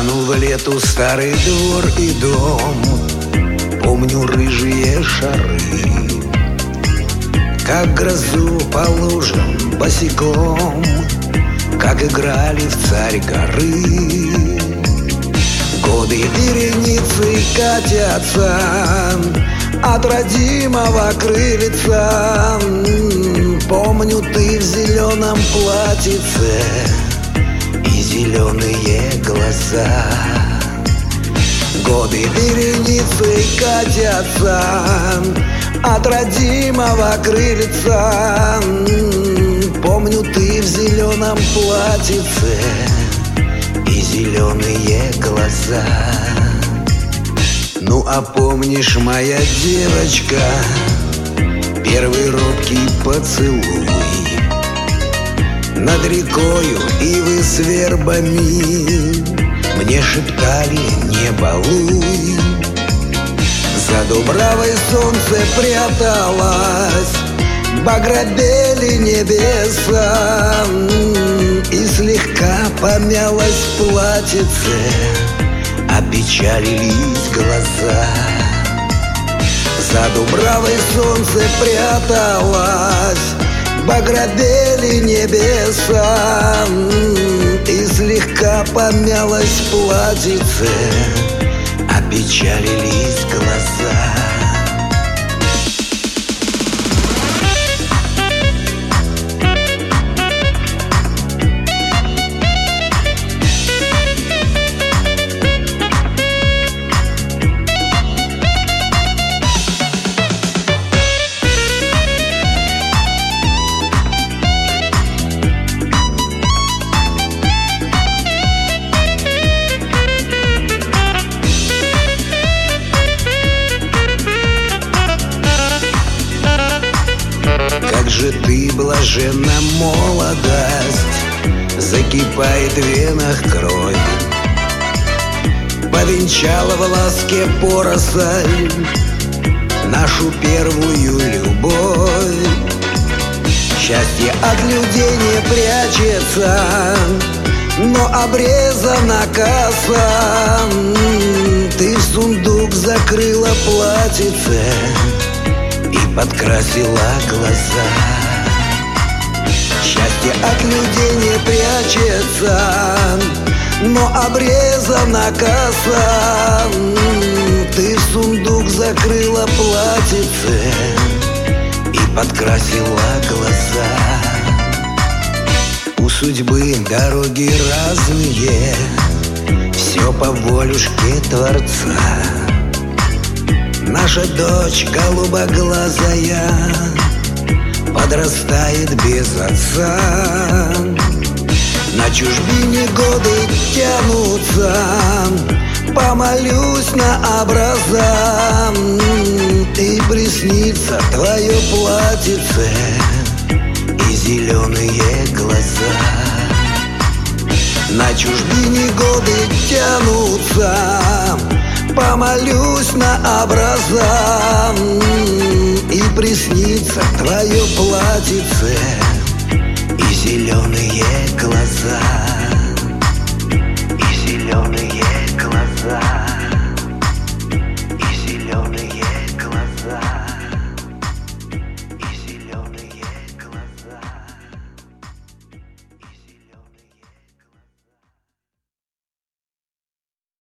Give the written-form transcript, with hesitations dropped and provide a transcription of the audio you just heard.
Канул в лету старый двор и дом. Помню рыжие шары, как грозу по лужам босиком, как играли в царь горы. Годы вереницей катятся от родимого крыльца. Помню, ты в зеленом платьице и зеленые глаза. Годы вереницей катятся от родимого крыльца. Помню, ты в зеленом платьице и зеленые глаза. Ну а помнишь, моя девочка, первый робкий поцелуй над рекою ивы с вербами? Мне шептали: не балуй. За дубравой солнце пряталось, багровели небеса, и слегка помялось платьице, опечалились глаза. За дубравой солнце пряталось, багровели небеса, и слегка помялось платьице, опечалились глаза. Как же ты блаженна, молодость, закипает в венах кровь, повенчала в ласке поросль нашу первую любовь. Счастье от людей не прячется, но обрезана коса. Ты в сундук закрыла платьице и подкрасила глаза. Счастье от людей не прячется, но обрезана коса. Ты в сундук закрыла платьице и подкрасила глаза. У судьбы дороги разные, все по волюшке Творца. Наша дочь голубоглазая подрастает без отца. На чужбине годы тянутся, помолюсь на образа, и приснится твое платьице и зеленые глаза. На чужбине годы тянутся, помолюсь на образа, и приснится твое платьице и зеленые глаза.